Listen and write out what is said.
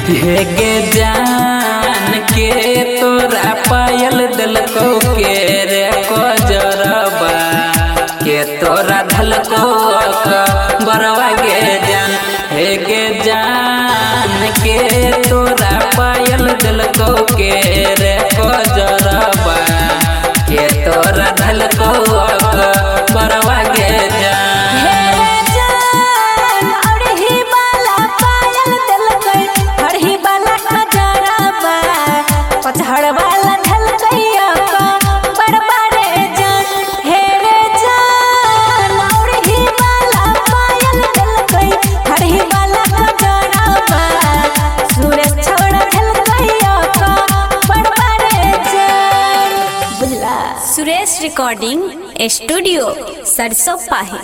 हे गे जान के तोरा पायल दिलको के रे को जरबा के तोरा धलको बरवा गे जान। हे गे जान के तोरा पायल दिलको के रे को जरबा के तोरा धलको बरवा गे जान। सुरेश रिकॉर्डिंग स्टूडियो सरसों पाही।